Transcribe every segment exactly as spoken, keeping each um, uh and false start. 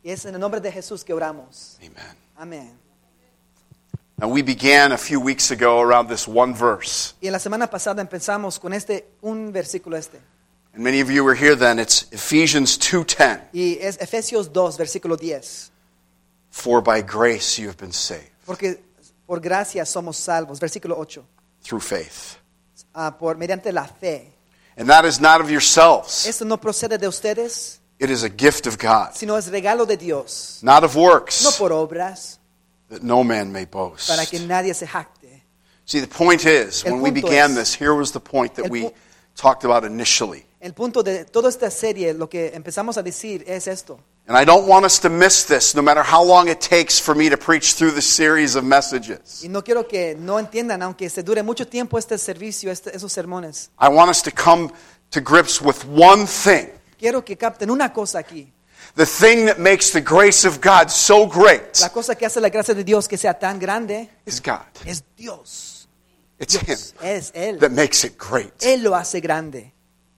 Y es en el nombre de Jesús que oramos. Amen. Amén. Now we began a few weeks ago around this one verse. Y en la semana pasada empezamos con este un versículo este. And many of you were here then. It's Ephesians two ten. Y es Efesios dos, versículo diez. For by grace you have been saved. Porque por gracia somos salvos, versículo ocho. Through faith. Uh, por mediante la fe. And that is not of yourselves. Esto no procede de ustedes, It is a gift of God. sino es regalo de Dios. Not of works. No por obras, That no man may boast. para que nadie se jacte. See, the point is, El when we punto began es- this, here was the point that El we pu- talked about initially. El punto de toda esta serie, lo que empezamos a decir es esto. And I don't want us to miss this, no matter how long it takes for me to preach through this series of messages. Y no quiero que no entiendan, aunque se dure mucho tiempo este servicio, este, esos sermones. I want us to come to grips with one thing. Quiero que capten una cosa aquí. The thing that makes the grace of God so great La cosa que hace la gracia de Dios que sea tan grande is God. es Dios. It's Him Dios es Él. that makes it great. Él lo hace grande.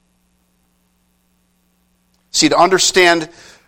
See, to understand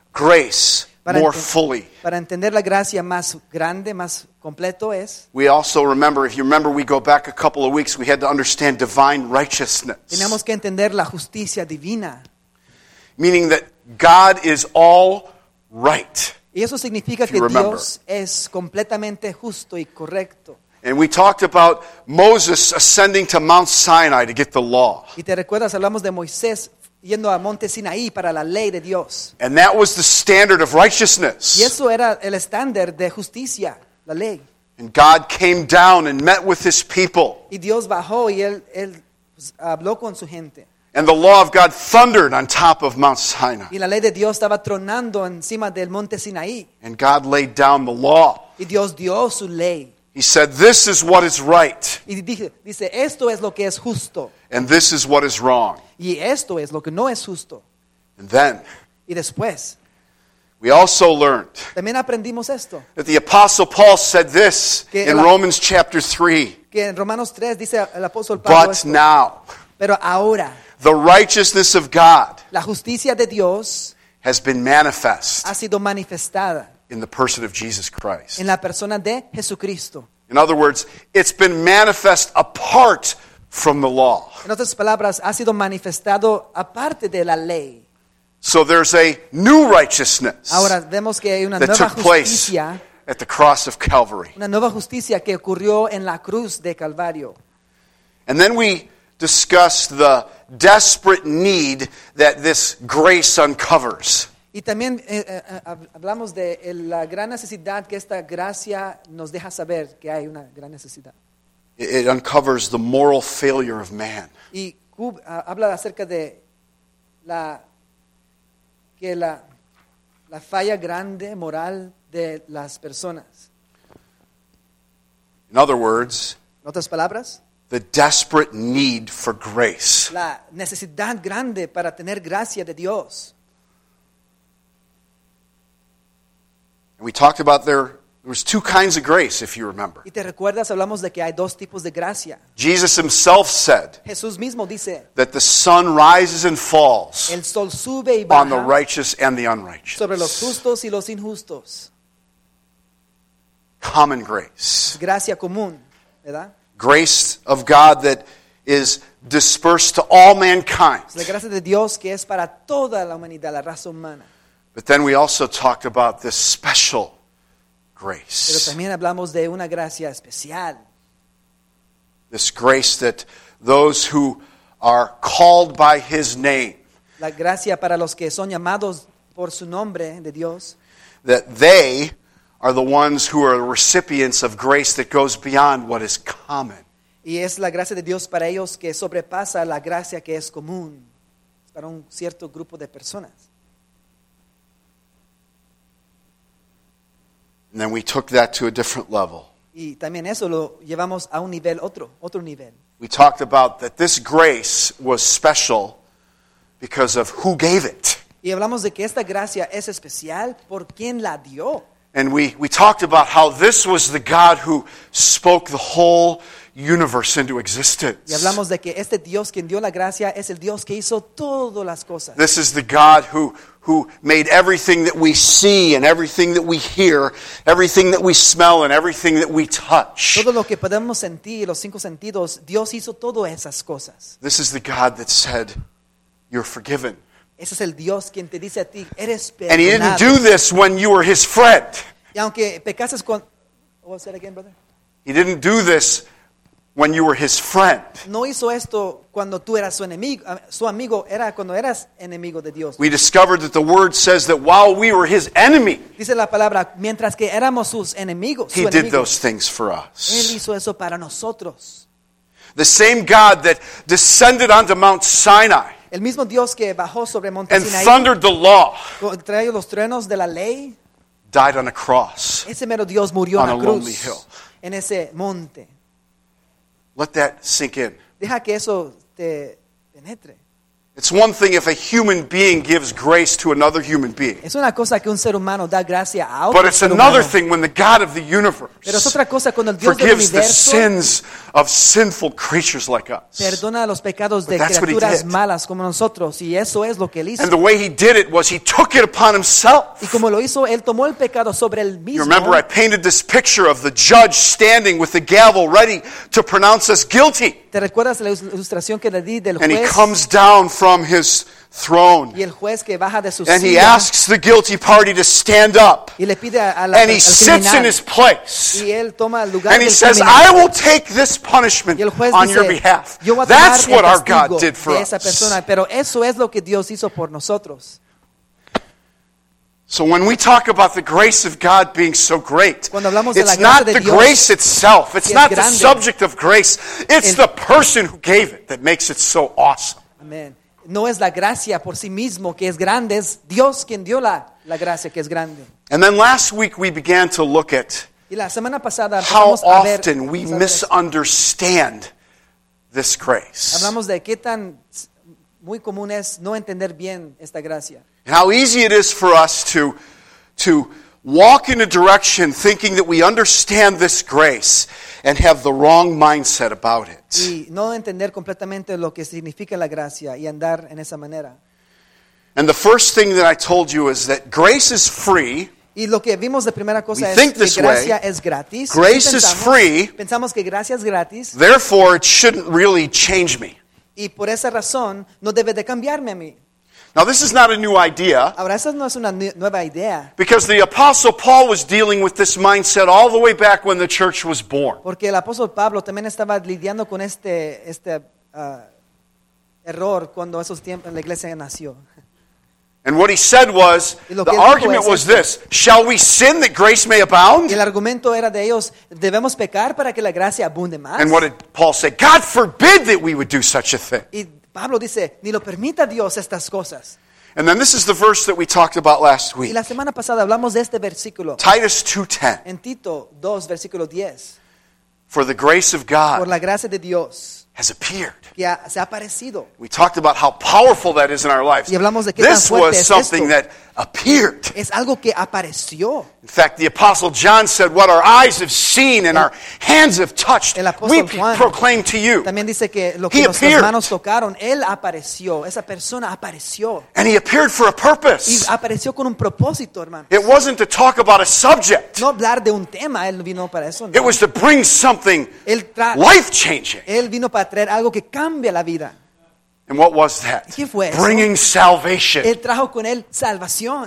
grace Para more enten- fully, Para entender la gracia más grande, más completo es, we also remember, if you remember, we go back a couple of weeks, we had to understand divine righteousness. tenemos que entender la justicia divina. Meaning that God is all right. Y eso significa If que you remember. Dios es completamente justo y correcto. And we talked about Moses ascending to Mount Sinai to get the law. Y te recuerdas, hablamos de Moisés yendo a Monte Sinaí para la ley de Dios. And that was the standard of righteousness. Y eso era el estándar de justicia, la ley. And God came down and met with His people. Y Dios bajó y Él, él pues, habló con su gente. And the law of God thundered on top of Mount Sinai. Y la ley de Dios estaba tronando encima del Monte Sinaí. And God laid down the law. Y Dios dio su ley. He said, this is what is right, Y dice, dice, esto es lo que es justo. and this is what is wrong. Y esto es lo que no es justo. And then Y después, we also learned también aprendimos esto. that the Apostle Paul said this Que in la- Romans chapter three. Que en Romanos tres dice el apóstol Pablo But esto. now, Pero ahora, the righteousness of God la justicia de Dios has been manifest ha sido manifestada in the person of Jesus Christ. en la persona de Jesucristo. In other words, it's been manifest apart from the law. En otras palabras, ha sido manifestado aparte de la ley. So there's a new righteousness Ahora vemos que hay una that nueva took place justicia, at the cross of Calvary. una nueva justicia que ocurrió en la cruz de Calvario. And then we discussed the desperate need that this grace uncovers. Y también eh, eh, hablamos de la gran necesidad que esta gracia nos deja saber que hay una gran necesidad. It it uncovers the moral failure of man. Y Cub ah, habla acerca de la que la, la falla grande moral de las personas. In other words, En otras palabras, the desperate need for grace. la necesidad grande para tener gracia de Dios. And we talked about there, there was two kinds of grace, if you remember. Y te recuerdas, hablamos de que hay dos tipos de gracia. Jesus himself said Jesús mismo dice, that the sun rises and falls el sol sube y on the baja righteous and the unrighteous. sobre los justos y los injustos. Common grace. Gracia común, ¿verdad? Grace of God that is dispersed to all mankind. Es la gracia de Dios que es para toda la humanidad, la raza humana. But then we also talked about this special Pero grace. también hablamos de una gracia especial. This grace that those who are called by His name, La gracia para los que son llamados por su nombre de Dios, that they are the ones who are recipients of grace that goes beyond what is common. y es la gracia de Dios para ellos que sobrepasa la gracia que es común para un cierto grupo de personas. And then we took that to a different level. Y también eso lo llevamos a un nivel, otro, otro nivel. We talked about that this grace was special because of who gave it. Y hablamos de que esta gracia es especial por quien la dio. And we, we talked about how this was the God who spoke the whole universe into existence. Y hablamos de que este Dios quien dio la gracia es el Dios que hizo todas las cosas. This is the God who, who made everything that we see and everything that we hear, everything that we smell and everything that we touch. Todo lo que podemos sentir, los cinco sentidos, Dios hizo todas esas cosas. This is the God that said, you're forgiven. Ese es el Dios quien te dice a ti, eres And he didn't perdonado. do this when you were his friend. Y aunque pecases con... What was that again, brother? He didn't do this when you were his friend. No hizo esto cuando tú eras su enemigo, su amigo, era cuando eras enemigo de Dios. We discovered that the word says that while we were his enemy, Dice la palabra, mientras que éramos sus enemigos, he su did enemigo, those things for Él us. hizo eso para nosotros. The same God that descended onto Mount Sinai El mismo Dios que bajó sobre Monte and Sinaí, thundered the law trajo los truenos de la ley, died on a cross. ese mero Dios murió On en a la lonely cruz, hill. en ese monte. Let that sink in. Deja que eso te penetre. It's one thing if a human being gives grace to another human being. Es una cosa que un ser humano da gracia a otro But it's ser another humano. thing when the God of the universe Pero es otra cosa cuando el Dios del forgives the universo sins of sinful creatures like us. perdona los pecados de But that's what he criaturas did. malas como nosotros. Y eso es lo que él hizo. And the way he did it was he took it upon himself. Y como lo hizo, él tomó el pecado sobre él You mismo. remember I painted this picture of the judge standing with the gavel ready to pronounce us guilty. ¿Te recuerdas la ilustración que le di del And he juez? comes down from his throne. Y el juez que baja de su And he silla asks the guilty party to stand up. y le pide a la, And he al sits in criminal. his place. Y él toma el lugar And he del says, criminal. I will take this punishment Y el juez on dice, your behalf. yo voy a tomar That's el what our castigo God did for de esa us. persona. Pero eso es lo que Dios hizo por nosotros. So when we talk about the grace of God being so great, Cuando hablamos de la it's gracia not de the Dios grace itself. It's que es not the grande. subject of grace. It's El- the person who gave it that makes it so awesome. Amén. No es la gracia por sí mismo que es grande, es Dios quien dio la, la gracia que es grande. And then last week we began to look at Y la semana pasada how empezamos a ver, often we vamos a ver, misunderstand this grace. hablamos de qué tan muy común es no entender bien esta gracia. And how easy it is for us to, to walk in a direction thinking that we understand this grace and have the wrong mindset about it. Y no entender completamente lo que significa la gracia y andar en esa manera. And the first thing that I told you is that grace is free. Y lo que vimos de primera cosa We es think que this gracia way. es gratis. Grace Y is pensamos- free. Pensamos que gracia es gratis Therefore, it shouldn't really change me. y por esa razón no debe de cambiarme a mí. Now, this is not a new idea Ahora, esa no es una nu- nueva idea, because the Apostle Paul was dealing with this mindset all the way back when the church was born. porque el apóstol Pablo también estaba lidiando con este, este ah, error cuando esos tiempos la iglesia nació. And what he said was, Y lo the que él dijo argument es was esto. this: shall we sin that grace may abound? Y el argumento era de ellos, debemos pecar para que la gracia abunde más. And what did Paul say? God forbid that we would do such a thing. Y Pablo dice, ni lo permita Dios estas cosas. And then this is the verse that we talked about last Y week. la semana pasada hablamos de este versículo Titus two ten. en Tito dos, versículo diez. For the grace of Por God la gracia de Dios has appeared. que ha- se ha aparecido. We talked about how powerful that is in our lives. Y hablamos de qué tan This fuerte was es something esto. that appeared. Es algo que apareció. In fact, the Apostle John said, what our eyes have seen and our hands have touched, El apóstol we Juan proclaim to you. También dice que lo que He nuestras appeared. manos tocaron, Él apareció. Esa persona apareció. And he appeared for a Y purpose. apareció con un propósito, hermano. It wasn't to talk about a subject. No hablar de un tema, Él vino para eso. no. It was to bring something Él, tra- life-changing. Él vino para traer algo que cambia la vida. And what was that? ¿Qué fue eso? Bringing salvation. Él trajo con Él salvación.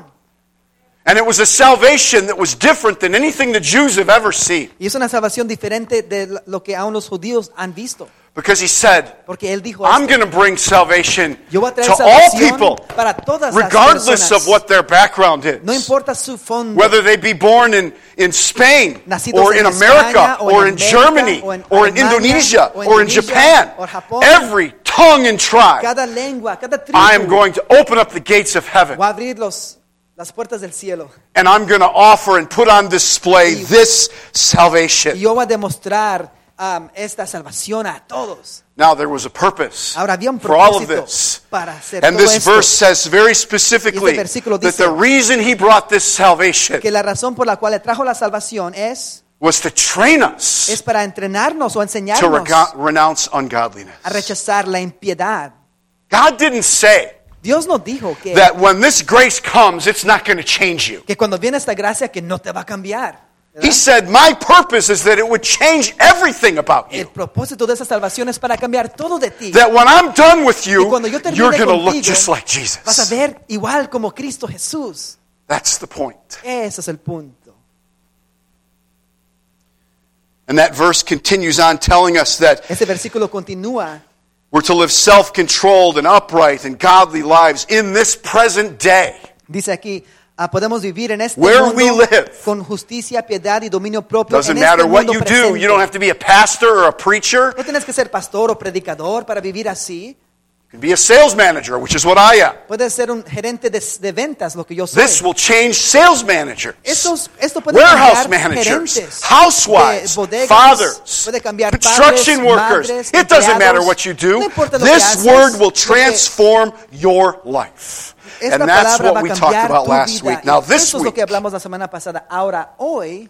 And it was a salvation that was different than anything the Jews have ever seen. Y es una salvación diferente de lo que aún los judíos han visto. Because he said, Porque Él dijo I'm esto, going to bring salvation yo voy a traer to all salvación people, para todas las regardless personas. of what their background is. No importa su fondo. Whether they be born in, in Spain, Nacidos or en in España, America, o en or in América, Germany, o en or in Alemania, Indonesia, o en or in Indonesia, Japan, o Japón. every tongue and tribe, Cada lengua, cada tribu. I am going to open up the gates of heaven. Voy a abrir los, las puertas del cielo. And I'm going to offer and put on display Y- this Y salvation. yo voy a demostrar um, esta salvación a todos. Now there was a purpose Ahora había un for all of propósito this. para hacer And todo this esto. verse says very specifically Y este versículo that dice the reason he brought this salvation Que la razón por la cual le trajo la salvación es, was to train us es para entrenarnos o to enseñarnos rega- renounce ungodliness. a rechazar la impiedad. God didn't say, Dios nos dijo que, that when this grace comes, it's not going to change you. que cuando viene esta gracia que no te va a cambiar. ¿verdad? He said, my purpose is that it would change everything about El you. propósito de esa salvación es para cambiar todo de ti. That when I'm done with Y you, cuando yo termine you're going to look contigo, just like vas a Jesus. ver igual como Cristo Jesús. That's the point. Ese es el punto. And that verse continues on telling us that Ese versículo continúa. we're to live self-controlled and upright and godly lives in this present day. Dice aquí, ah, podemos vivir en este Where mundo we live. con justicia, piedad y dominio propio. Doesn't en este matter what mundo you do. presente. You don't have to be a pastor or a preacher. No tienes que ser pastor o predicador para vivir así. You can be a sales manager, which is what I am. Puedes ser un gerente de, de ventas, lo que yo soy. This will change sales managers, Estos, esto puede warehouse cambiar managers, gerentes housewives, de bodegas, fathers, puede cambiar construction padres, workers. madres, It doesn't empleados. matter what you do. No importa lo que This haces, word will lo que- transform your life. Esta And that's palabra what va we a talked cambiar about tu last vida. week. Now Y this eso es lo week, que hablamos la semana pasada. Ahora, hoy,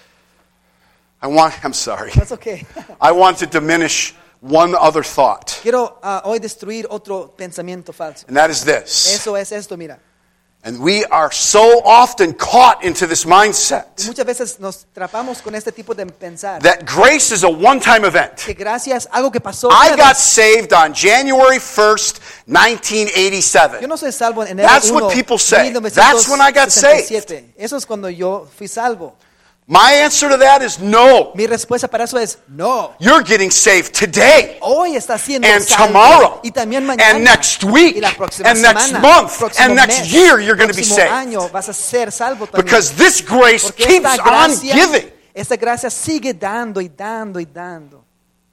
I want, I'm sorry. that's okay. I want to diminish one other thought. Quiero ah, hoy destruir otro pensamiento falso. And that is this. Eso es esto, mira. And we are so often caught into this mindset Muchas veces nos atrapamos con este tipo de pensar. that grace is a one-time event. Que gracias, algo que pasó. I una got vez. saved on January first, nineteen Yo eighty-seven. no soy salvo en enero That's what uno, people say. mil novecientos That's when I got sesenta y siete. Eso es cuando yo fui salvo. My answer to that is no. Mi respuesta para eso es no. You're getting saved today Hoy está siendo and salvo. tomorrow Y también mañana. and next week y la próxima and next semana, month próximo and next mes, year you're going to be próximo saved. año vas a ser salvo también. Because this grace Porque keeps esta on gracia, giving. esta gracia sigue dando y dando y dando.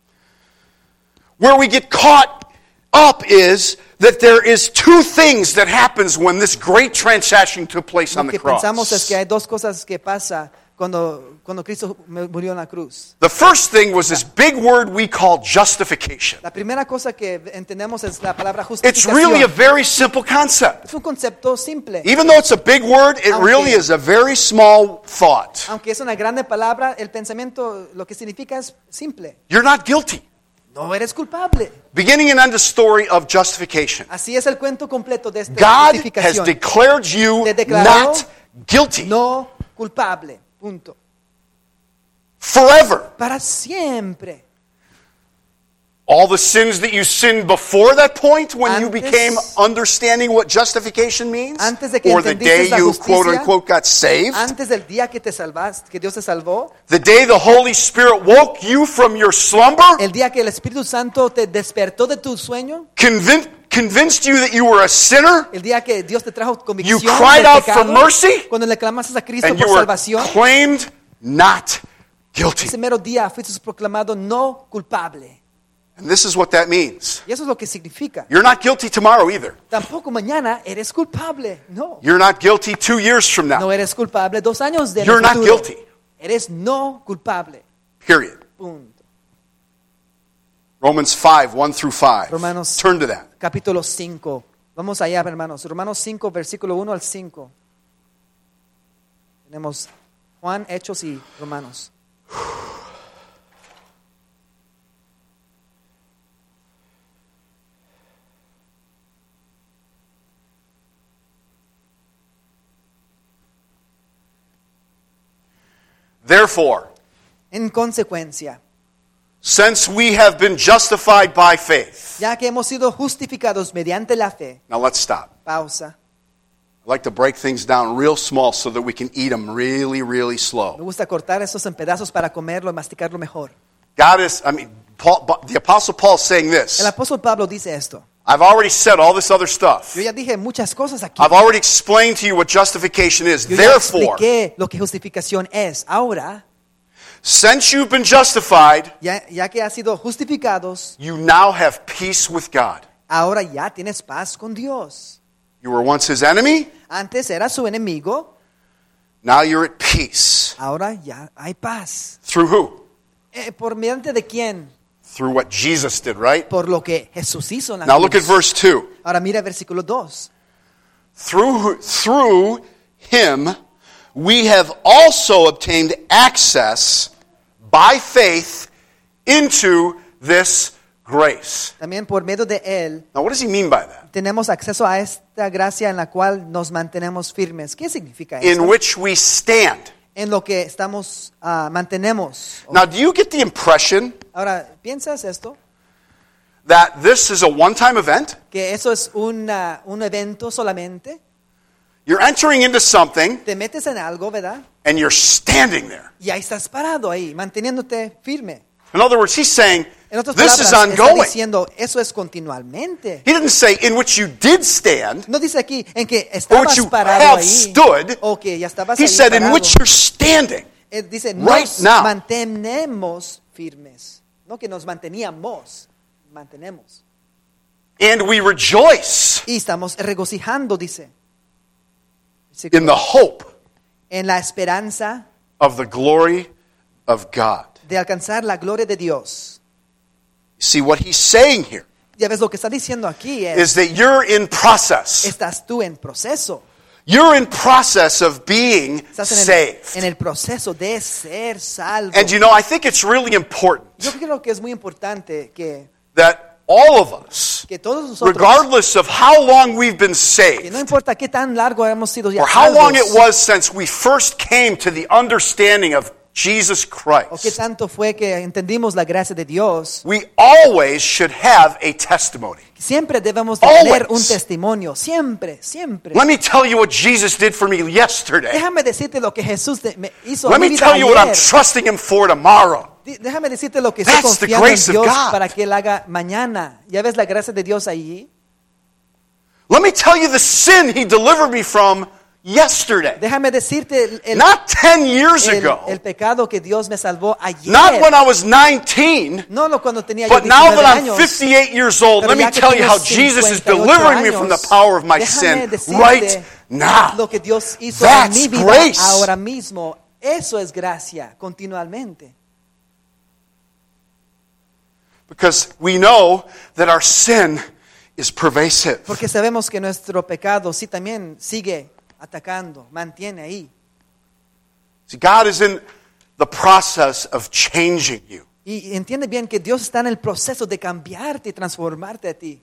Where we get caught up is that there is two things that happens when this great transaction took place on Lo the que pensamos es cross. que hay dos cosas que pasa cuando, cuando Cristo murió en la cruz. The first thing was this big word we call justification. La primera cosa que entendemos es la palabra It's justificación. really a very simple concept. Es un concepto simple. Even though it's a big word, it Aunque- really is a very small thought. Aunque es una grande palabra, el pensamiento lo que significa es simple. You're not guilty. No eres culpable. Beginning and end the story of justification. Así es el cuento completo de esta God has justificación. declared you Te declaró not guilty No culpable. Punto. forever. Para siempre. All the sins that you sinned before that point when you Antes- became understanding what justification means, Antes de que or the day entendiste la you justicia, quote unquote got saved, Antes del día que te salvaste, que Dios te salvó, the day the Holy Spirit woke you from your slumber, el día que el Espíritu Santo te despertó de tu sueño, convin- convinced you that you were a sinner, el día que Dios te trajo convicción You cried del out pecado, for mercy, cuando le clamaste a Cristo and you por were salvación, claimed not guilty. ese mero día fuiste proclamado no culpable. And this is what that means. Y eso es lo que significa. You're not guilty tomorrow either. Tampoco mañana eres culpable. No. You're not guilty two years from now. No eres culpable dos años de You're not futuro. guilty. Eres no culpable. Period. Punto. Romans five, one through five. Romanos- Turn to that. Capítulo cinco. Vamos allá, hermanos. Romanos cinco, versículo uno al cinco. Tenemos Juan, Hechos y Romanos. Therefore, En consecuencia, since we have been justified by faith. ya que hemos sido justificados mediante la fe, Now let's stop. pausa. I like to break things down real small so that we can eat them really, really Me slow. gusta cortar estos en pedazos para comerlo y masticarlo mejor. God is, I mean, Paul, the Apostle Paul is saying this. El apóstol Pablo dice esto. I've already said all this other stuff. Yo ya dije muchas cosas aquí. I've already explained to you what justification is. Yo ya Therefore, expliqué lo que justificación es. Ahora, since you've been justified, ya, ya que has sido justificados, you now have peace with God. ahora ya tienes paz con Dios. You were once his enemy, Antes era su enemigo, now you're at peace. ahora ya hay paz. Through who? Eh, ¿Por mediante de quién? Through what Jesus did, right? Por lo que Jesús hizo en la Now look at cruz. verse two. Ahora mira el versículo dos. Through, who- through him, we have also obtained access by faith into this grace. También por medio de él Now, what does he mean by that? tenemos acceso a esta gracia en la cual nos mantenemos firmes. ¿Qué significa in eso? which we stand. En lo que estamos, uh, mantenemos. Now, do you get the impression Ahora, ¿piensas esto? that this is a one-time event? Que eso es una, un evento solamente. You're entering into something Te metes en algo, ¿verdad? and you're standing there. Y ahí estás parado ahí, manteniéndote firme. In other words, he's saying, En otras this is palabras, está ongoing. diciendo, eso es continuamente. He didn't say in which you did stand, No dice aquí en que or which estabas you parado have ahí, stood. o que ya estabas He ahí said in parado. which you're standing. Él dice, right nos now. mantenemos firmes. No que nos manteníamos, mantenemos. And we rejoice Y estamos regocijando, dice. in the hope En la esperanza of the glory of God. de alcanzar la gloria de Dios. See, what he's saying here Ya ves, lo que está diciendo aquí es, is that you're in process. estás tú en proceso. You're in process of being Estás en el, saved. en el proceso de ser salvo. And you know, I think it's really important Yo creo que es muy importante que, that all of us, que todos nosotros, regardless of how long we've been que saved, no importa qué tan largo hemos sido ya or how long it salvos, was since we first came to the understanding of Jesus o qué Christ, tanto fue que entendimos la gracia de Dios, we always should have a testimony. siempre debemos de tener Always. un testimonio, siempre, siempre. Let me tell you what Jesus did for me yesterday. Déjame decirte lo que Jesús de- me hizo Let en mi me vida tell you what I'm ayer. trusting Him for tomorrow. Di- Déjame decirte lo que estoy That's the confiando en grace of Dios God. para que Él haga mañana. ¿Ya ves la gracia de Dios allí? Let me tell you the sin He delivered me from yesterday. Déjame decirte el, el, Not ten years el- ago. el pecado que Dios me salvó ayer. Not when I was nineteen. No lo cuando tenía yo But now diecinueve that I'm años. fifty-eight years old, Pero let me ya que tell you tengo how Jesus is cincuenta y ocho delivering me from the años, power of my déjame sin decirte right now. Lo que Dios hizo That's en mi vida grace. ahora mismo. Eso es gracia, continuamente. Because we know that our sin is pervasive. Porque sabemos que nuestro pecado sí también sigue atacando, mantiene ahí. See, God is in the process of changing you. Y entiende bien que Dios está en el proceso de cambiarte y transformarte a ti.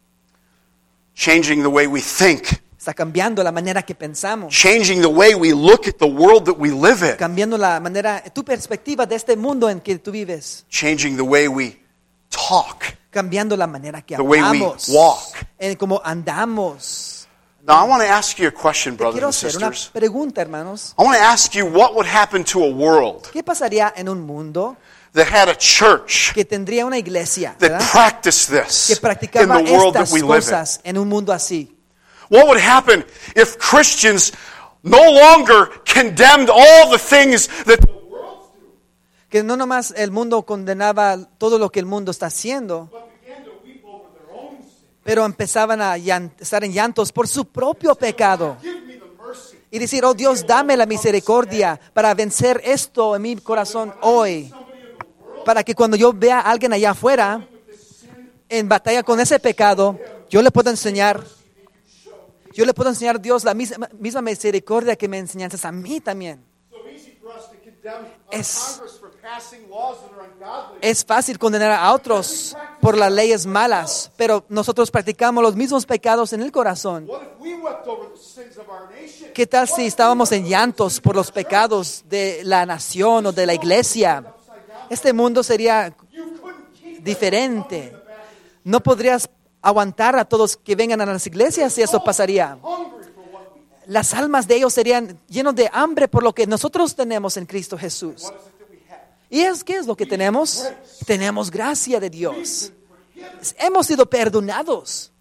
Changing the way we think. Está cambiando la manera que pensamos. Changing the way we look at the world that we live in. Cambiando la manera, tu perspectiva de este mundo en que tú vives. Changing the way we talk. Cambiando la manera que The way we hablamos. walk. En cómo andamos. Now, I want to ask you a question, Te quiero brothers and hacer una sisters. pregunta, hermanos. I want to ask you what would happen to a world ¿Qué pasaría en un mundo that had a church que tendría una iglesia, that ¿verdad? practiced que this in practicaba the world that estas we live in? cosas en un mundo así? What would happen if Christians no longer condemned all the things that the world do, Que no nomás el mundo condenaba todo lo que el mundo está haciendo, but began to weep over their own sin? pero empezaban a llan- estar en llantos por su propio pecado. Give me the mercy. Y decir, oh Dios, dame la misericordia para vencer esto en mi corazón hoy. Para que cuando yo vea a alguien allá afuera en batalla con ese pecado, yo le puedo enseñar, yo le puedo enseñar a Dios la misma, misma misericordia que me enseñaste a mí también. So easy for us to condemn uh, Es- Congress for passing laws that are ungodly. Es fácil condenar a otros por las leyes malas, pero nosotros practicamos los mismos pecados en el corazón. What if we wept over the sins of our nation? ¿Qué tal si estábamos en llantos por los pecados de la nación o de la iglesia? Este mundo sería You couldn't keep diferente. No podrías aguantar a todos que vengan a las iglesias si eso pasaría. hungry for what we have. Las almas de ellos serían llenos de hambre por lo que nosotros tenemos en Cristo Jesús. What is it that we have? ¿Y es qué es lo que tenemos? Tenemos gracia de Dios. Hemos sido perdonados.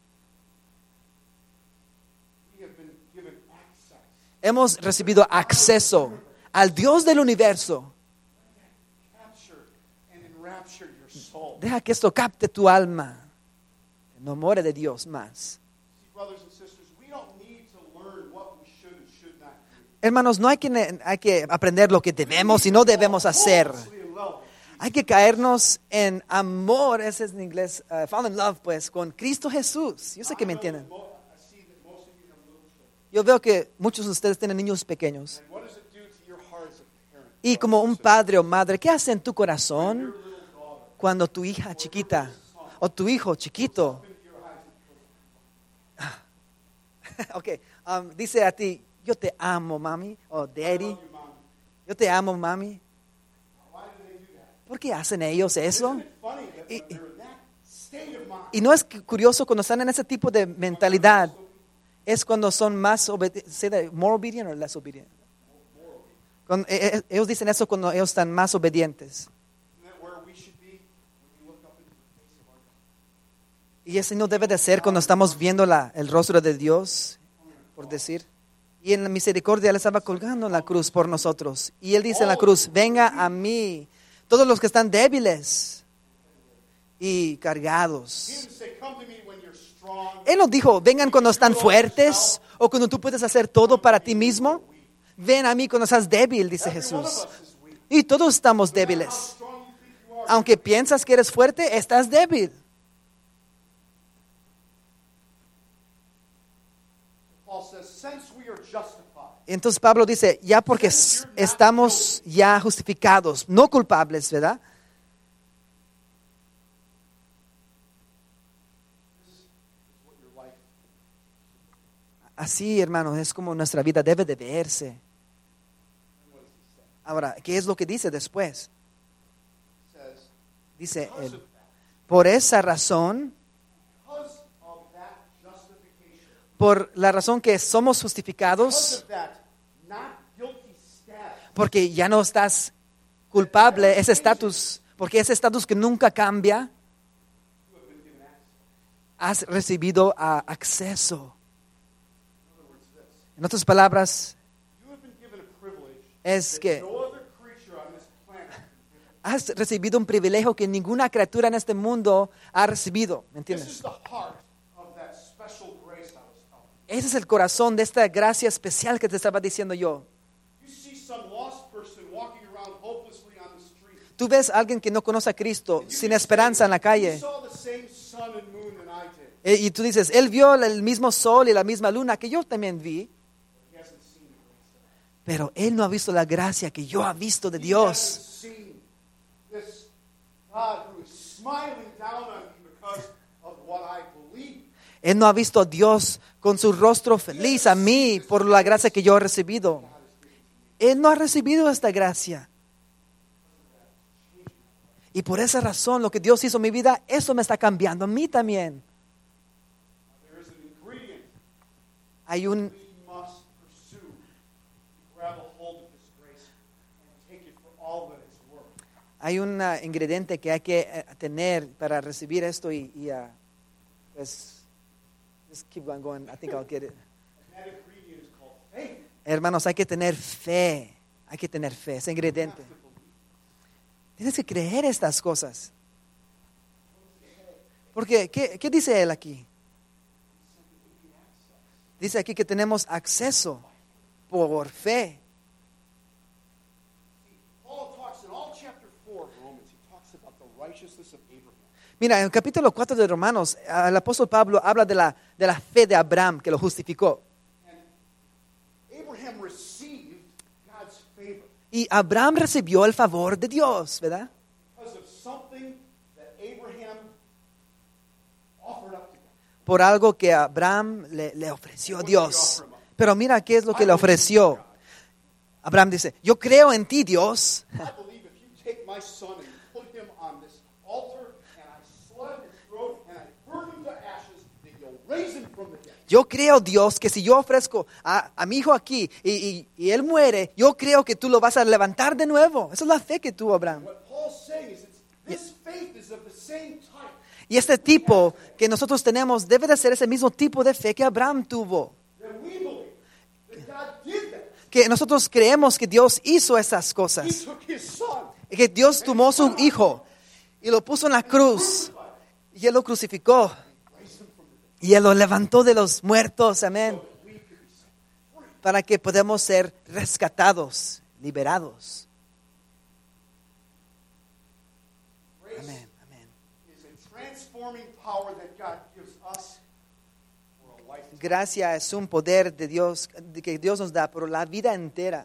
We have been given access. Hemos recibido acceso al Dios del universo. Captured and enraptured your soul. Deja que esto capte tu alma. No more de Dios más. See, brothers and sisters, we don't need to learn what we should and should not do. Hermanos, no hay que, hay que aprender lo que debemos y no debemos hacer. Hopelessly in love. Hay que caernos en amor, ese es en inglés, uh, fall in love, pues, con Cristo Jesús. Yo sé que me entienden. Mo- I see that most of you have little children. Yo veo que muchos de ustedes tienen niños pequeños. And what does it do to your heart as a parent? Y como un padre o madre, ¿qué hace en tu corazón cuando tu hija chiquita o tu hijo chiquito Ok, um, dice a ti, yo te amo, mami, o daddy. Yo te amo, mami. ¿Por qué hacen ellos eso? Y, y no es curioso cuando están en ese tipo de mentalidad, es cuando son más obedientes, more obedient o less obedient. Cuando, eh, ellos dicen eso cuando ellos están más obedientes. Y ese no debe de ser cuando estamos viendo la, el rostro de Dios, por decir. Y en la misericordia Él estaba colgando en la cruz por nosotros. Y Él dice en la cruz, venga a mí, todos los que están débiles y cargados. Él no dijo, vengan cuando están fuertes o cuando tú puedes hacer todo para ti mismo. Ven a mí cuando estás débil, dice Jesús. Y todos estamos débiles. Aunque piensas que eres fuerte, estás débil. Entonces Pablo dice, ya porque estamos ya justificados, no culpables, ¿verdad? Así, hermanos, es como nuestra vida debe de verse. Ahora, ¿qué es lo que dice después? Dice él, por esa razón, por la razón que somos justificados, porque ya no estás culpable, ese estatus, porque ese estatus que nunca cambia, has recibido a acceso. En otras palabras, es que has recibido un privilegio que ninguna criatura en este mundo ha recibido, ¿me entiendes? Ese es el corazón de esta gracia especial que te estaba diciendo yo. Tú ves a alguien que no conoce a Cristo, sin esperanza en la calle. Y tú dices, él vio el mismo sol y la misma luna que yo también vi. Pero él no ha visto la gracia que yo he visto de Dios. Él no ha visto a Dios con su rostro feliz a mí por la gracia que yo he recibido. Él no ha recibido esta gracia. Y por esa razón, lo que Dios hizo en mi vida, eso me está cambiando a mí también. Hay un, hay un uh, ingrediente que hay que uh, tener para recibir esto y, y uh, pues, just keep on going. I think I'll get it. Hermanos, hay que tener fe. Hay que tener fe, ese ingrediente. Tienes que creer estas cosas. Porque, ¿qué, qué dice él aquí? Dice aquí que tenemos acceso por fe. Mira, en el capítulo cuatro de Romanos, el apóstol Pablo habla de la, de la fe de Abraham, que lo justificó. Y Abraham recibió el favor de Dios, ¿verdad? Por algo que Abraham le, le ofreció a Dios. Pero mira qué es lo que le ofreció. Abraham dice, yo creo en ti, Dios. Yo creo, Dios, que si yo ofrezco a, a mi hijo aquí y, y, y él muere, yo creo que tú lo vas a levantar de nuevo. Esa es la fe que tuvo Abraham. Y este tipo que nosotros tenemos debe de ser ese mismo tipo de fe que Abraham tuvo. Que nosotros creemos que Dios hizo esas cosas. Que Dios tomó su hijo y lo puso en la cruz y él lo crucificó. Y Él lo levantó de los muertos, amén. Para que podamos ser rescatados, liberados. Amén, amén. Gracia es un poder de Dios, que Dios nos da por la vida entera.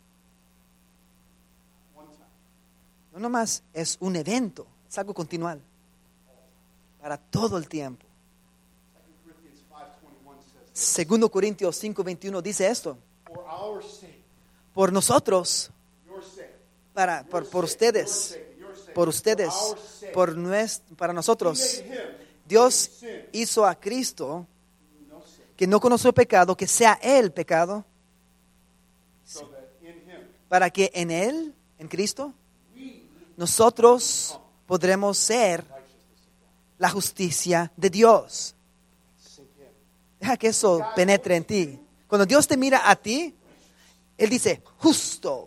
No nomás es un evento, es algo continual. Para todo el tiempo. Segundo Corintios cinco veintiuno dice esto. For our sake, Por nosotros, your sake, para, por, por ustedes, por ustedes, por nues- para nosotros. Dios hizo a Cristo, que no conoció pecado, que sea Él pecado, so that in him para que en Él, en Cristo, nosotros podremos ser la justicia de Dios. Deja que eso penetre en ti. Cuando Dios te mira a ti, Él dice, justo.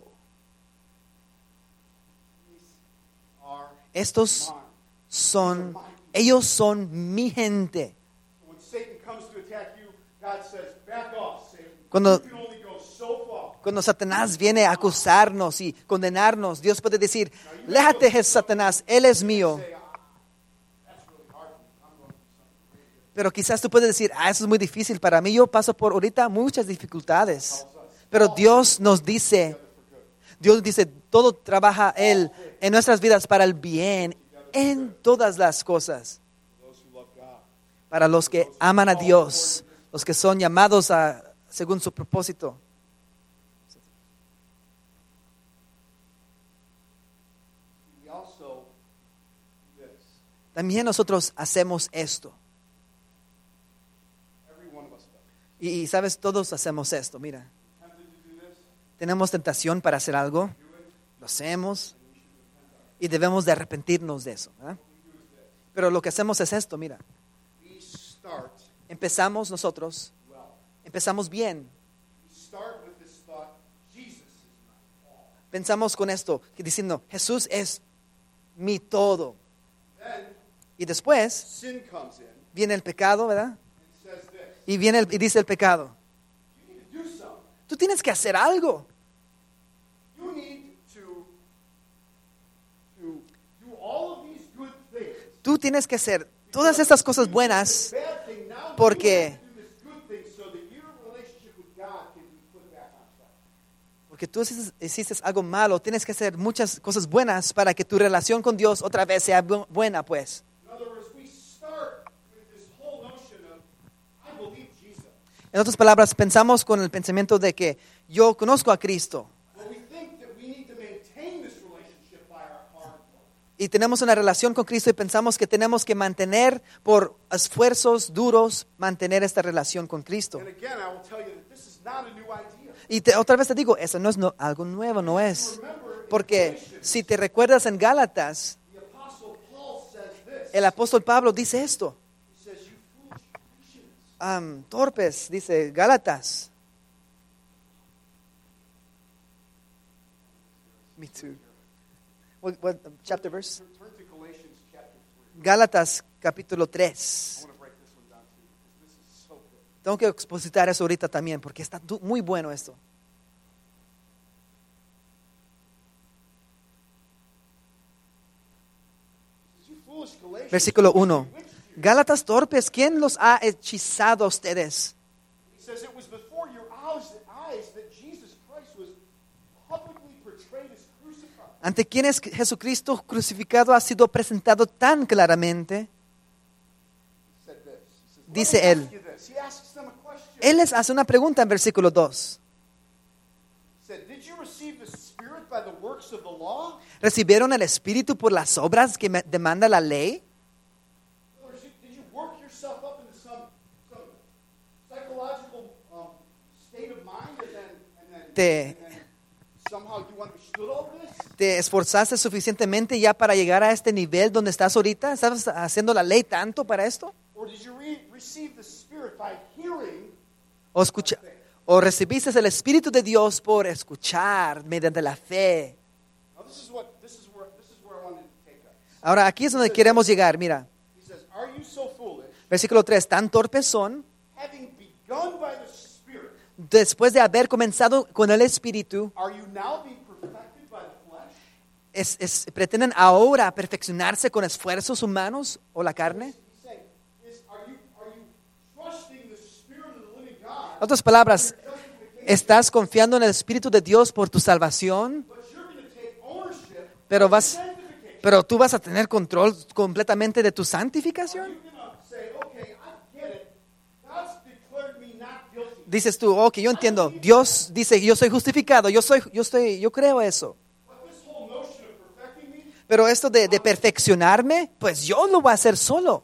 are Estos mine. son, ellos son mi gente. When Satan comes to attack you, God says, back off, Satan. Cuando- You can only go so far. Cuando Satanás viene a acusarnos y condenarnos, Dios puede decir, léjate, Satanás, Él es mío. Say, ah, that's really hard for me. I'm going through something really good. Pero quizás tú puedes decir, ah, eso es muy difícil para mí. Yo paso por ahorita muchas dificultades. Pero Dios nos dice, Dios dice, todo trabaja Él en nuestras vidas para el bien, en todas las cosas. Those who love God. Para los que aman a Dios, los que son llamados a, según su propósito. We also do this. También nosotros hacemos esto. Every one of us does. Y, y sabes, todos hacemos esto, mira. Tempted to do this, Tenemos tentación para hacer algo, lo hacemos y debemos de arrepentirnos de eso, ¿verdad? Pero lo que hacemos es esto, mira. we start Empezamos nosotros, well. empezamos bien. We start with this thought, Jesus is my all. Pensamos con esto, que diciendo, Jesús es mi todo. Then Y después sin comes in viene el pecado, ¿verdad? and says this, Y viene el- y dice el pecado, you need to do something. tú tienes que hacer algo. You need to, to do all of these good things. Tú tienes que hacer todas estas cosas buenas Bad thing now, porque, you have to do this good thing so that your relationship with God can be put back on track. porque tú hiciste, hiciste algo malo. Tienes que hacer muchas cosas buenas para que tu relación con Dios otra vez sea bu- buena, pues. In other words, we start with this whole notion of, I believe Jesus. En otras palabras, pensamos con el pensamiento de que yo conozco a Cristo But we think that we need to maintain this relationship by our hard work. y tenemos una relación con Cristo y pensamos que tenemos que mantener por esfuerzos duros, mantener esta relación con Cristo. And again, I will tell you that this is not a new idea. Y te- otra vez te digo, eso no es no- algo nuevo, no es. Porque si te recuerdas en Gálatas, The Apostle Paul says this. el apóstol Pablo dice esto. He says, you foolish Christians. Am, torpes, dice Gálatas. Me too. What, what chapter verse? Turn to Galatians chapter three. Gálatas capítulo I tres. want to break this one down too, because this is so good. Tengo que expositar eso ahorita también porque está du- muy bueno esto. He says, you foolish Galatians. Versículo uno. who bewitched you?" Gálatas torpes, ¿quién los ha hechizado a ustedes? He says, it was before your eyes, eyes that Jesus Christ was publicly portrayed as crucified. Ante quienes Jesucristo crucificado ha sido presentado tan claramente. He said this. He says, "Let Dice me él. ask you this." He asks them a question. Él les hace una pregunta en versículo dos. He said, did you receive the Spirit by the works of the law? ¿Recibieron el Espíritu por las obras que me- demanda la ley? Or did you, did you work yourself up into some, some psychological um, state of mind and then, and, then, Te- and then somehow you understood all this? ¿Te esforzaste suficientemente ya para llegar a este nivel donde estás ahorita? ¿Estás haciendo la ley tanto para esto? Or did you re- receive the Spirit by hearing? ¿O, escucha, ¿O recibiste el Espíritu de Dios por escuchar mediante la fe? Now this is what this is where this is where I wanted to take us. Ahora aquí es donde queremos llegar. Mira, He says, are you so foolish, versículo tres. Tan torpes son, having begun by the Spirit, después de haber comenzado con el Espíritu, are you now being perfected by the flesh? es, es- pretenden ahora perfeccionarse con esfuerzos humanos o la carne. He's saying, is, are you are you trusting the Spirit of the living God? En otras palabras, estás confiando en el Espíritu de Dios por tu salvación, But you're going to take ownership pero of vas, sanctification. pero tú vas a tener control completamente de tu santificación. You're going to say, okay, I get it. God's declared me Dices tú, ok, yo entiendo. Dios dice que yo soy justificado. Yo soy, yo estoy, yo creo eso. Pero esto de, de perfeccionarme, pues yo lo voy a hacer solo.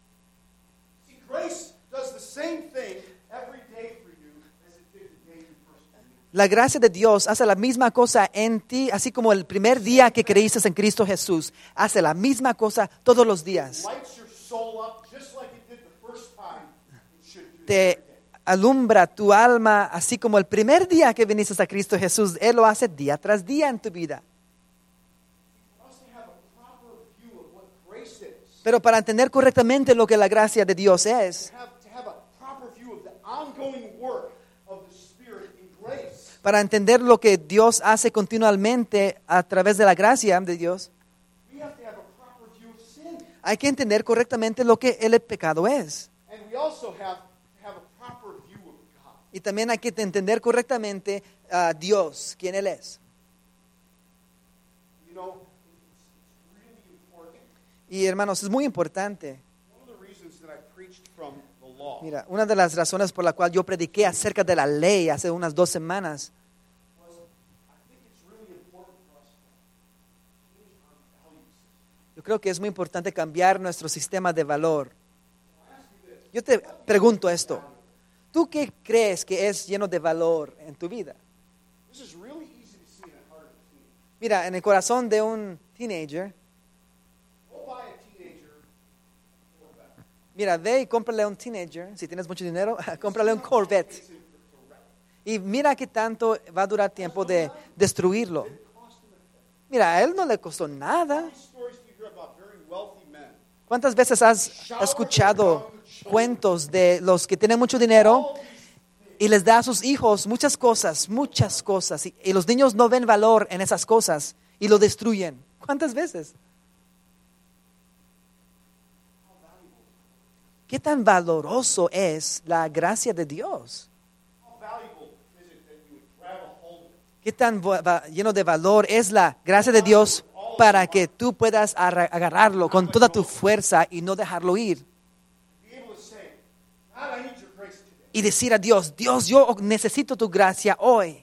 La gracia de Dios hace la misma cosa en ti, así como el primer día que creíste en Cristo Jesús, hace la misma cosa todos los días. Te alumbra tu alma, así como el primer día que viniste a Cristo Jesús. Él lo hace día tras día en tu vida. Pero para entender correctamente lo que la gracia de Dios es, para entender lo que Dios hace continuamente a través de la gracia de Dios, hay que entender correctamente lo que el pecado es. Y también hay que entender correctamente a Dios, quién Él es. Y hermanos, es muy importante. Mira, una de las razones por la cual yo prediqué acerca de la ley hace unas dos semanas yo creo que es muy importante cambiar nuestro sistema de valor. Yo te pregunto esto. ¿Tú qué crees que es lleno de valor en tu vida? Mira, en el corazón de un teenager, mira, ve y cómprale a un teenager, si tienes mucho dinero, cómprale un Corvette. Y mira qué tanto va a durar tiempo de destruirlo. Mira, a él no le costó nada. ¿Cuántas veces has escuchado cuentos de los que tienen mucho dinero y les da a sus hijos muchas cosas, muchas cosas, y, y los niños no ven valor en esas cosas y lo destruyen? ¿Cuántas veces? ¿Qué tan valoroso es la gracia de Dios? ¿Qué tan va, lleno de valor es la gracia de Dios para que tú puedas agarrarlo con toda tu fuerza y no dejarlo ir? Y decir a Dios, Dios, yo necesito tu gracia hoy.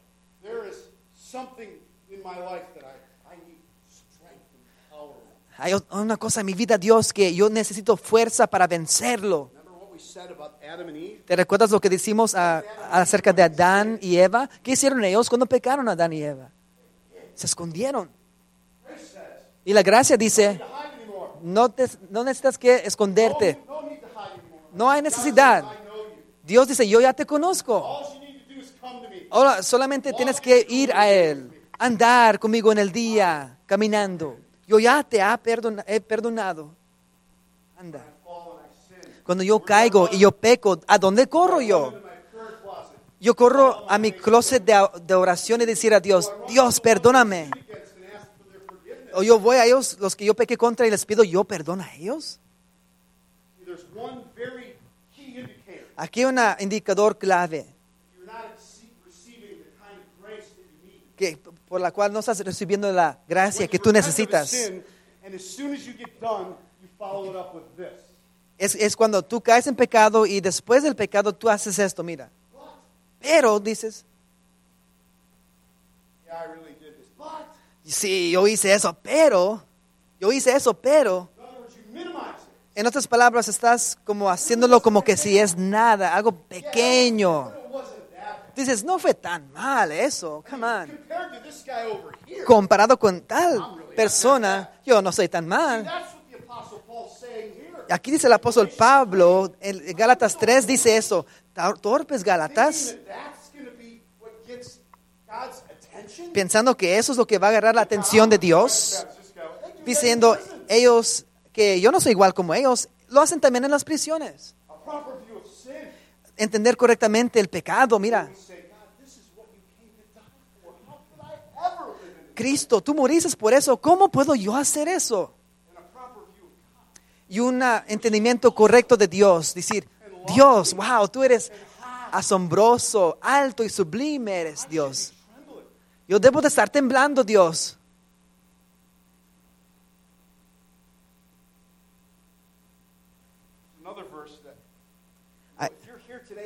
Hay una cosa en mi vida, Dios, que yo necesito fuerza para vencerlo. ¿Te recuerdas lo que decimos a, acerca de Adán y Eva? ¿Qué hicieron ellos cuando pecaron Adán y Eva? Se escondieron. Y la gracia dice, no, te, no necesitas que esconderte. No hay necesidad. Dios dice, yo ya te conozco. Ahora solamente tienes que ir a Él, andar conmigo en el día, caminando. Yo ya te he perdonado. Anda. Cuando yo caigo y yo peco, ¿a dónde corro yo? Yo corro a mi closet de, de oración y decir a Dios, Dios, perdóname. O yo voy a ellos, los que yo pequé contra, y les pido, yo perdono a ellos. Aquí hay un indicador clave que, por la cual no estás recibiendo la gracia que tú necesitas. Es, es cuando tú caes en pecado y después del pecado tú haces esto, mira. Pero dices, sí, yo hice eso, pero, yo hice eso, pero. En otras palabras, estás como haciéndolo como que si es nada, algo pequeño. Dices, no fue tan mal eso, come on. Comparado con tal persona, yo no soy tan mal. Aquí dice el apóstol Pablo, en Gálatas tres dice eso, torpes Gálatas, pensando que eso es lo que va a agarrar la atención de Dios, diciendo ellos que yo no soy igual como ellos, lo hacen también en las prisiones. Entender correctamente el pecado, mira. Cristo, tú moriste por eso, ¿cómo puedo yo hacer eso? Y un entendimiento correcto de Dios, decir, Dios, wow, tú eres asombroso, alto y sublime eres, Dios. Yo debo de estar temblando, Dios.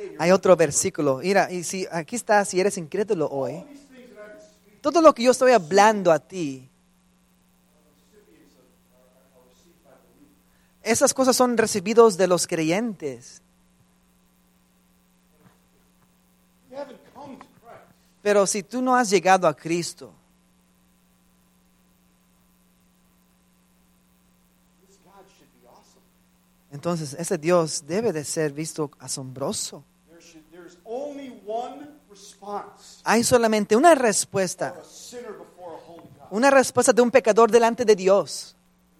Hay otro versículo. Mira, y si aquí está, si eres incrédulo hoy, todo lo que yo estoy hablando a ti, esas cosas son recibidos de los creyentes. Pero si tú no has llegado a Cristo, entonces ese Dios debe de ser visto asombroso. Hay solamente una respuesta, una respuesta de un pecador delante de Dios.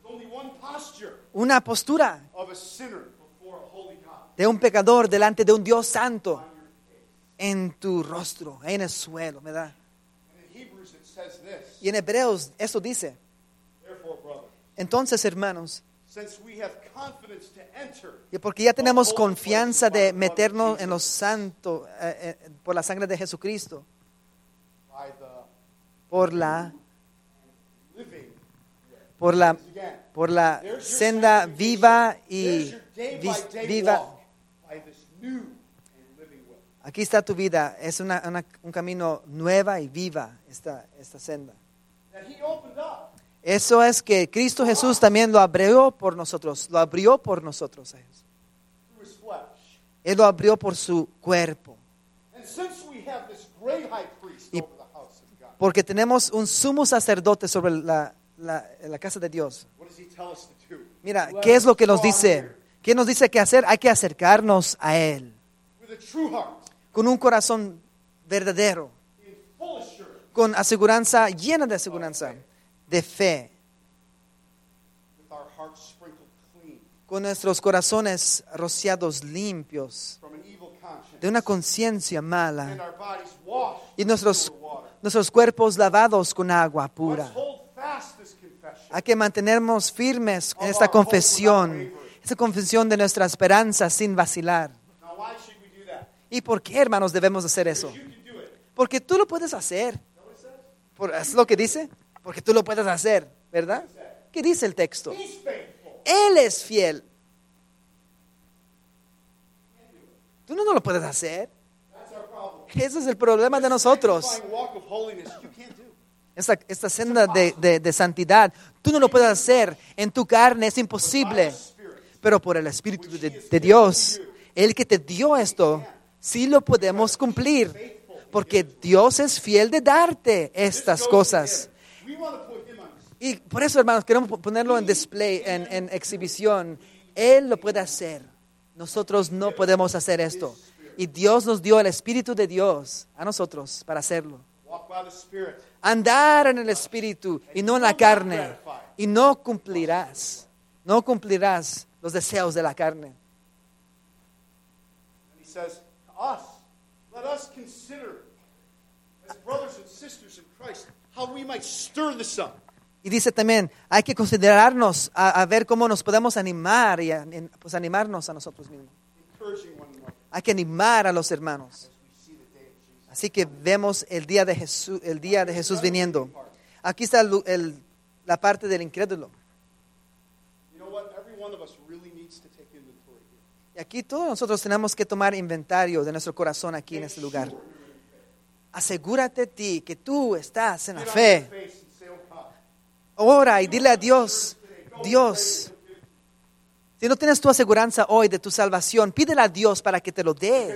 Una postura de un pecador delante de un Dios santo en tu rostro, en el suelo, ¿verdad? Y en Hebreos eso dice. Entonces, hermanos, y porque ya tenemos confianza de meternos en los santos eh, eh, por la sangre de Jesucristo, por la por la por la senda viva y vis, viva. Aquí está tu vida, es una, una, un camino nueva y viva esta, esta senda. Eso es que Cristo Jesús también lo abrió por nosotros, lo abrió por nosotros. Él lo abrió por su cuerpo. Y porque tenemos un sumo sacerdote sobre la, la, la casa de Dios. Mira, ¿qué es lo que nos dice? ¿Qué nos dice que hacer? Hay que acercarnos a Él con un corazón verdadero, con aseguranza, llena de aseguranza, de fe, con nuestros corazones rociados limpios de una conciencia mala y nuestros, nuestros cuerpos lavados con agua pura. Hay que mantenernos firmes en esta confesión, esta confesión de nuestra esperanza sin vacilar. ¿Y por qué, hermanos, debemos hacer eso? Porque tú lo puedes hacer. Por, ¿es lo que dice? Porque tú lo puedes hacer, ¿verdad? ¿Qué dice el texto? Él es fiel. Tú no, no lo puedes hacer. Ese es el problema de nosotros. Esta, esta senda de, de, de santidad, tú no lo puedes hacer en tu carne, es imposible. Pero por el Espíritu de, de Dios, el que te dio esto, sí lo podemos cumplir. Porque Dios es fiel de darte estas cosas. Y por eso, hermanos, queremos ponerlo en display, en, en exhibición. Él lo puede hacer. Nosotros no podemos hacer esto. Y Dios nos dio el Espíritu de Dios a nosotros para hacerlo. Andar en el Espíritu y no en la carne. Y no cumplirás, no cumplirás los deseos de la carne. Let us consider, as brothers and sisters in Christ, how we might stir this up. Y dice también, hay que considerarnos a, a ver cómo nos podemos animar y a, pues animarnos a nosotros mismos. Hay que animar a los hermanos. Así que vemos el día de Jesús, el día de Jesús viniendo. Aquí está el, el, la parte del incrédulo. Y aquí todos nosotros tenemos que tomar inventario de nuestro corazón aquí en este lugar. Asegúrate ti que tú estás en la fe. Ora y dile a Dios, Dios, si no tienes tu aseguranza hoy de tu salvación, pídele a Dios para que te lo dé.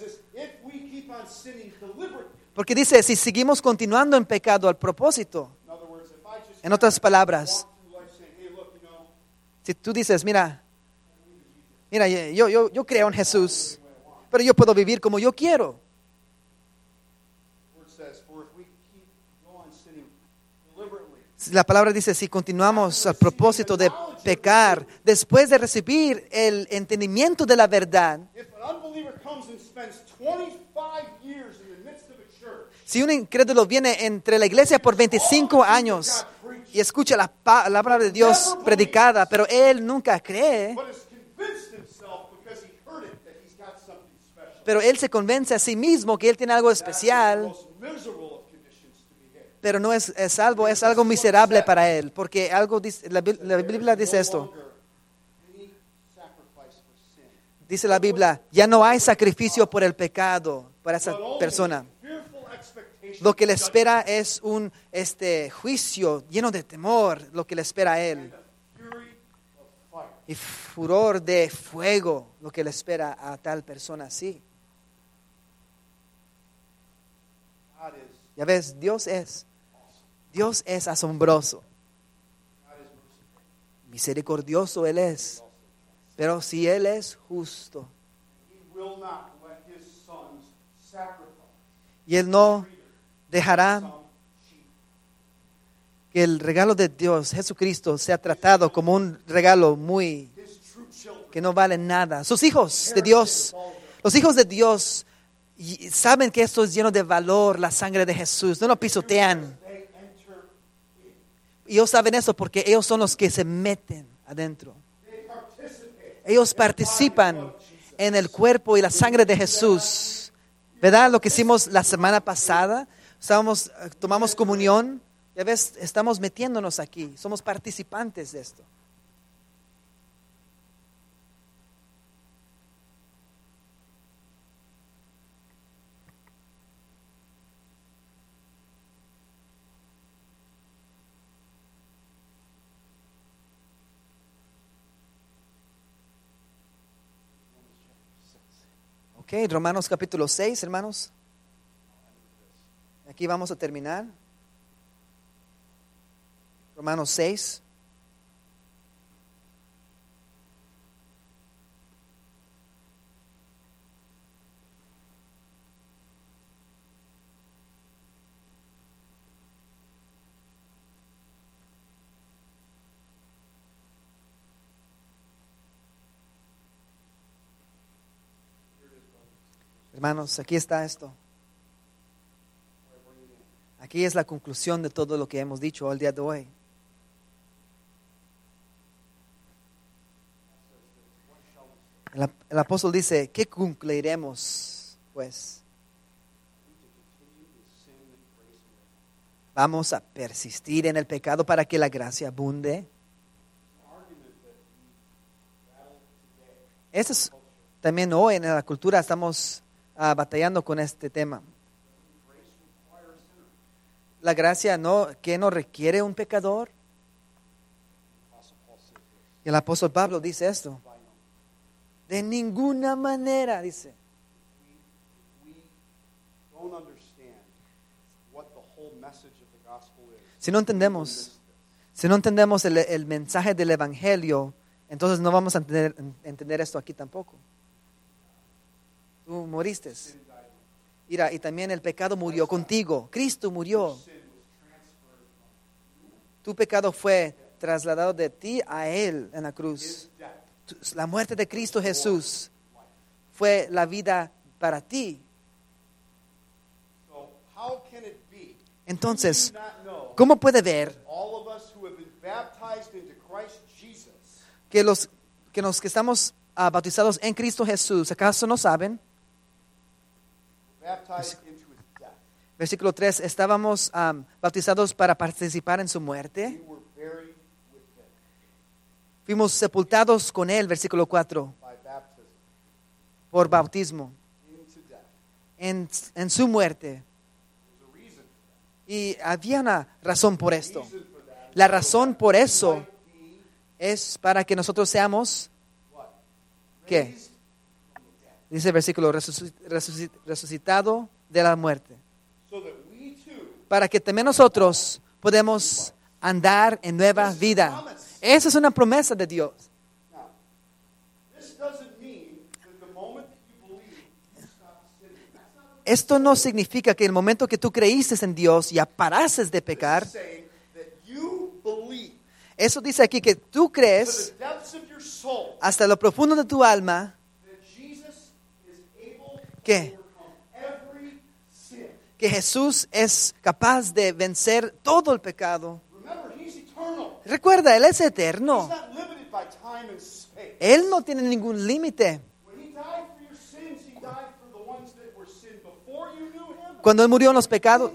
Porque dice, si seguimos continuando en pecado al propósito, en otras palabras, si tú dices, mira, Mira, yo, yo, yo creo en Jesús, pero yo puedo vivir como yo quiero. La palabra dice, si continuamos al propósito de pecar, después de recibir el entendimiento de la verdad, si un incrédulo viene entre la iglesia por veinticinco años y escucha la, la palabra de Dios predicada, pero él nunca cree, pero él se convence a sí mismo que él tiene algo especial, pero no es, es algo, es algo miserable para él, porque algo dice, la, la Biblia dice esto. Dice la Biblia, ya no hay sacrificio por el pecado para esa persona. Lo que le espera es un este, juicio lleno de temor, lo que le espera a él. Y furor de fuego, lo que le espera a tal persona así. Ya ves, Dios es, Dios es asombroso. Misericordioso Él es. Pero si Él es justo. Y Él no dejará que el regalo de Dios, Jesucristo, sea tratado como un regalo muy, que no vale nada. Sus hijos de Dios, los hijos de Dios saben que esto es lleno de valor, la sangre de Jesús. No lo pisotean. Y ellos saben eso porque ellos son los que se meten adentro. Ellos participan en el cuerpo y la sangre de Jesús. ¿Verdad? Lo que hicimos la semana pasada, estábamos, tomamos comunión. Ya ves, estamos metiéndonos aquí. Somos participantes de esto. Ok, Romanos capítulo seis, hermanos. Aquí vamos a terminar. Romanos seis. Hermanos, aquí está esto. Aquí es la conclusión de todo lo que hemos dicho el día de hoy. El, el apóstol dice, ¿qué concluiremos? Pues vamos a persistir en el pecado para que la gracia abunde. Eso es también hoy en la cultura estamos uh, batallando con este tema. La gracia no, que no requiere un pecador. Y el apóstol Pablo dice esto. De ninguna manera, dice. Si no entendemos, si no entendemos el, el mensaje del evangelio, entonces no vamos a entender, entender esto aquí tampoco. Tú moriste. Mira, y también el pecado murió contigo. Cristo murió. Tu pecado fue trasladado de ti a Él en la cruz. La muerte de Cristo Jesús fue la vida para ti. Entonces, ¿cómo puede ver que los que, los que estamos uh, bautizados en Cristo Jesús, acaso no saben? Versículo tres, estábamos um, bautizados para participar en su muerte. Fuimos sepultados con Él, versículo cuatro, por bautismo, en, en su muerte. Y había una razón por esto. La razón por eso es para que nosotros seamos, ¿qué? Dice el versículo, resucitado de la muerte. Para que también nosotros podemos andar en nueva vida. Esa es una promesa de Dios. Esto no significa que el momento que tú creíste en Dios ya parases de pecar. Eso dice aquí que tú crees hasta lo profundo de tu alma que, que Jesús es capaz de vencer todo el pecado. Recuerda, Él es eterno. Él no tiene ningún límite. Cuando Él murió en los pecados,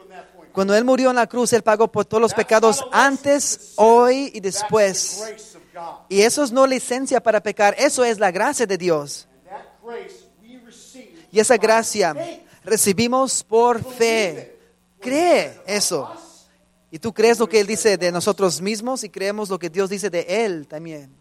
cuando Él murió en la cruz, Él pagó por todos los pecados antes, hoy y después. God. Y eso es no licencia para pecar, eso es la gracia de Dios. And that grace we receive Y esa by gracia faith. recibimos por fe. Cree eso. Y tú crees lo que Él dice de nosotros mismos y creemos lo que Dios dice de Él también.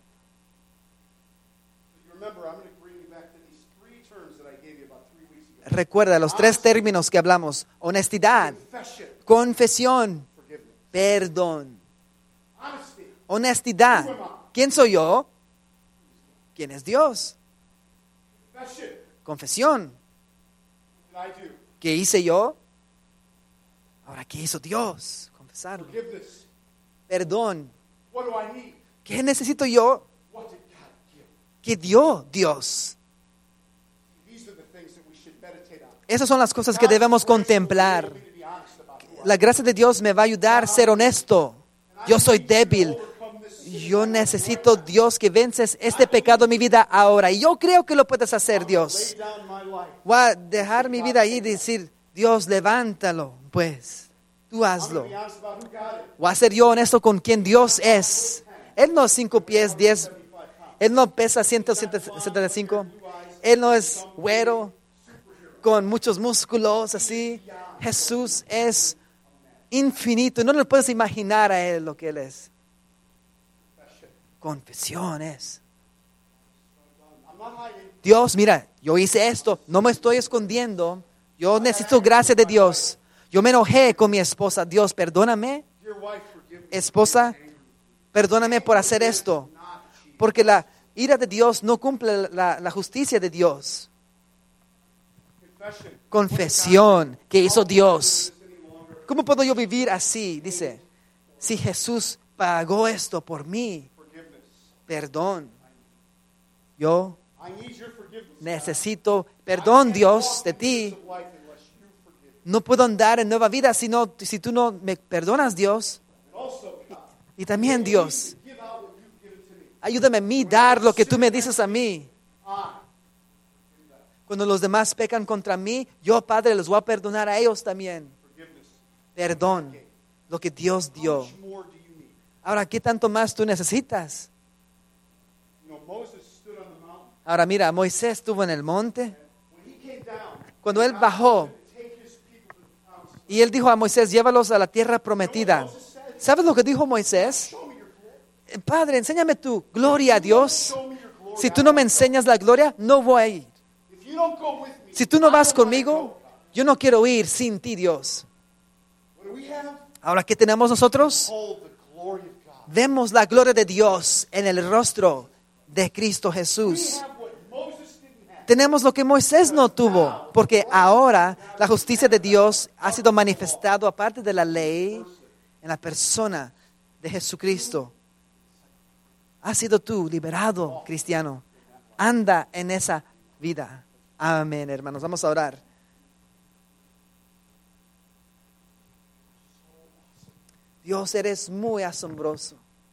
You remember, I'm going to bring you back to these three terms that I gave you about three weeks ago. Recuerda los tres términos que hablamos. Honestidad, Confession, confesión, forgiveness. perdón. Honesty. Honestidad. ¿Quién soy yo? ¿Quién es Dios? Confession. Confesión. What did I do? ¿Qué hice yo? Ahora, ¿qué hizo Dios? Confesarlo. Forgiveness. Perdón. What do I need? ¿Qué necesito yo? What did God give? ¿Qué dio Dios? These are the things that we should meditate on. Esas son las cosas que debemos contemplar. God's grace will enable me to be honest about who I am. La gracia de Dios me va a ayudar a ser honesto. Yo soy débil. Overcome this sin. Yo necesito, Dios, que vences este pecado en mi vida ahora. Y yo creo que lo puedes hacer, Dios. Lay down my life. Voy a dejar mi vida ahí y decir, Dios, levántalo, pues. Tú I'm hazlo. going to be honest about who God is. Voy a ser yo honesto con quien Dios es. Él no es cinco pies, diez. Él no pesa ciento setenta y cinco. Él no es güero, con muchos músculos así. Jesús es infinito. No le puedes imaginar a Él lo que Él es. Confesiones. I'm not hiding. Dios, mira, yo hice esto. No me estoy escondiendo. Yo necesito gracia de Dios. Yo me enojé con mi esposa. Dios, perdóname. Dear wife, forgive me. Esposa, perdóname por hacer esto. Porque la ira de Dios no cumple la, la justicia de Dios. Confession. Confesión que hizo Dios. ¿Cómo puedo yo vivir así? Dice, si Jesús pagó esto por mí, Forgiveness. perdón. Yo I need your forgiveness. necesito perdón, Dios, de ti. Of life unless you forgive. No puedo andar en nueva vida si, no, si tú no me perdonas, Dios. And also, God, Y también, Dios, give out what you've given to me. ayúdame a mí dar lo que tú me dices a mí. I. Cuando los demás pecan contra mí, yo, Padre, los voy a perdonar a ellos también. Forgiveness. Perdón, lo que Dios How dio. much more do you need? Ahora, ¿qué tanto más tú necesitas? You know, Moses stood on the mountain. Ahora, mira, Moisés estuvo en el monte. When he came down, Cuando él bajó take his people to the promised y él dijo a Moisés, llévalos a la tierra prometida. ¿Sabes lo que dijo Moisés? Show me your glory. Eh, Padre, enséñame tu gloria a Dios. Show me your glory. Si tú no me enseñas la gloria, no voy a ir. If you don't go with me, Si tú no I vas don't wanna conmigo, go. yo no quiero ir sin ti, Dios. What do we have? Ahora, ¿qué tenemos nosotros? Hold the glory of God. Vemos la gloria de Dios en el rostro de Cristo We Jesús. have what Moses didn't have. Tenemos lo que Moisés no tuvo, porque ahora la justicia de Dios ha sido manifestado aparte de la ley en la persona de Jesucristo. Has sido tú liberado, cristiano. Anda en esa vida. Amén, hermanos. Vamos a orar. Dios, eres muy asombroso.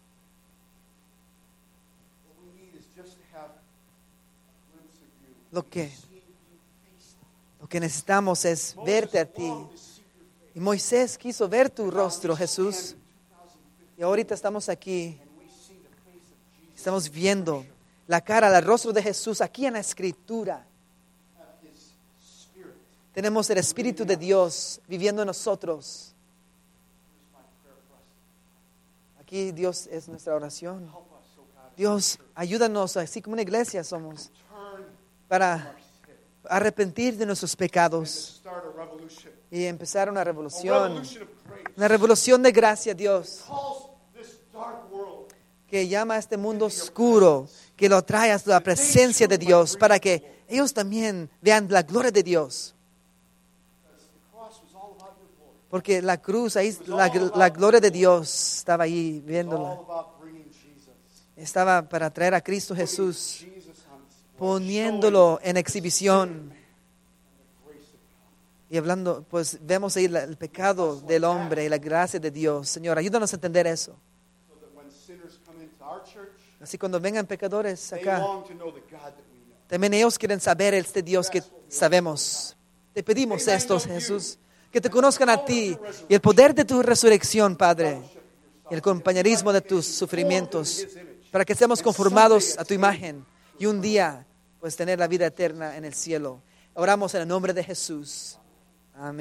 What we need is just to have a glimpse of you. Lo que, Seeing you face to face. lo que necesitamos es verte a ti. Longed to see your face. Y Moisés quiso ver tu rostro, Jesús. Y ahorita estamos aquí. And we see the face of Jesus. Estamos viendo la cara, el rostro de Jesús aquí en la Escritura. Have his spirit. Tenemos el Espíritu de Dios viviendo en nosotros. Here's my prayer for us. Aquí Dios es nuestra oración. Help us, oh God. Dios, ayúdanos, así como una iglesia somos, Turn para our sin. arrepentir de nuestros And to pecados start a revolution. y empezar una A revolución. revolution of grace. Una revolución de gracia, Dios, Calls this dark world. que llama a este mundo oscuro, que lo trae a la presencia de Dios, para que ellos también vean la gloria de Dios. Because the cross was all about your glory. Porque la cruz, ahí la, la gloria de Dios estaba ahí It's all viéndola. about bringing Jesus. Estaba para traer a Cristo Putting Jesús, Jesus on display, poniéndolo en showing exhibición. the grace of God. Y hablando, pues vemos ahí la- el pecado del hombre y la gracia de Dios. Señor, ayúdanos a entender eso. So that when sinners come into our church, Así cuando vengan pecadores they acá, long to know the God that we know. también ellos quieren saber este Dios que sabemos. Te pedimos esto, Jesús, que te conozcan a ti y el poder de tu resurrección, Padre, y el compañerismo de tus sufrimientos, para que seamos conformados a tu imagen y un día pues tener la vida eterna en el cielo. Oramos en el nombre de Jesús.